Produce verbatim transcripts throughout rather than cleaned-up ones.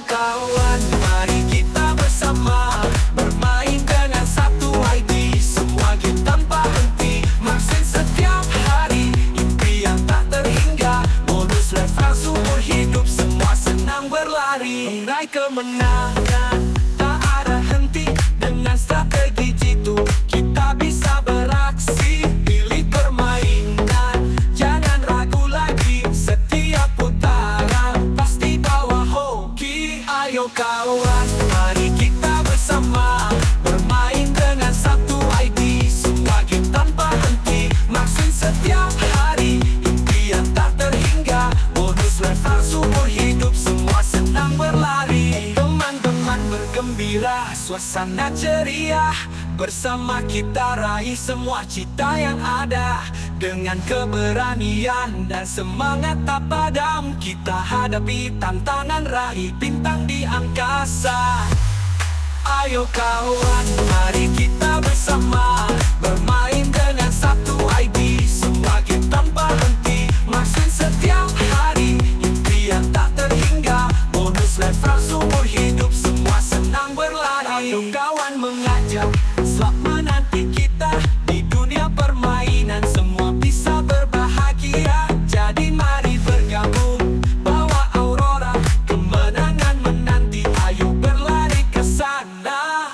kawan, mari kita bersama bermain dengan satu I D. Semua game tanpa henti, maksud setiap hari, impian tak terhingga, bonus level seumur hidup, semua senang berlari meraih kemenangan. Tak ada henti, dengan strategi jitu kita bisa beraksi. Pilih permainan, jangan ragu lagi, setiap putaran pasti bawa hoki. Ayo kawan, mari kita bersama bermain dengan satu I D. Semua game tanpa henti, maksud setiap hari, impian tak terhingga, bonus level seumur hidup, semua senang berlari. Teman-teman bergembira, suasana ceria, bersama kita raih semua cita yang ada. Dengan keberanian dan semangat tak padam, kita hadapi tantangan raih bintang di angkasa. Ayo kawan, mari kita bersama bermain dengan satu I D. Semua game tanpa henti, maksud setiap hari, impian tak terhingga, bonus level seumur hidup, semua senang berlari. Ayo kawan mengajak, slot menanti kita di dunia permainan, semua bisa berbahagia. Jadi mari bergabung, bawa Aurora, kemenangan menanti, ayo berlari ke sana.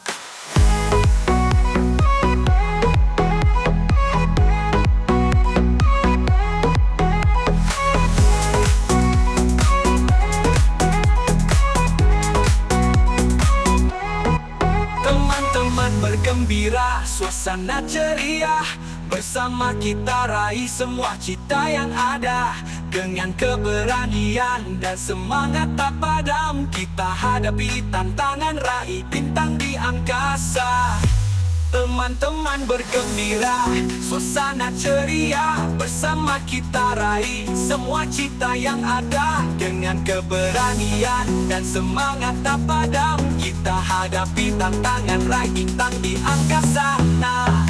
Teman-teman bergembira, suasana ceria, bersama kita raih semua cita yang ada. Dengan keberanian dan semangat tak padam, kita hadapi tantangan raih bintang di angkasa. Teman-teman bergembira, suasana ceria, bersama kita raih semua cita yang ada. Dengan keberanian dan semangat tak padam, kita hadapi tantangan raih bintang di angkasa. Nah,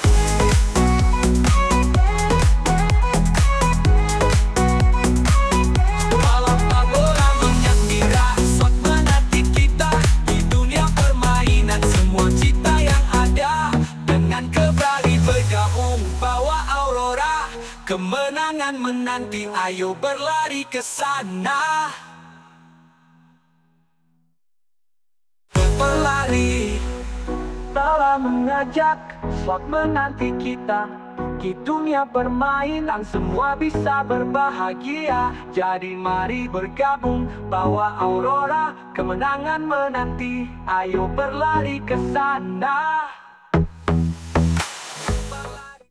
malam Aurora menggembira, slot menanti kita di dunia permainan, semua cita yang ada. Dengan kembali bergabung, bawa Aurora, kemenangan menanti, ayo berlari ke sana. Berlari telah mengajak, slot menanti kita di dunia permainan, semua bisa berbahagia. Jadi mari bergabung, bawa Aurora, kemenangan menanti, ayo berlari ke sana.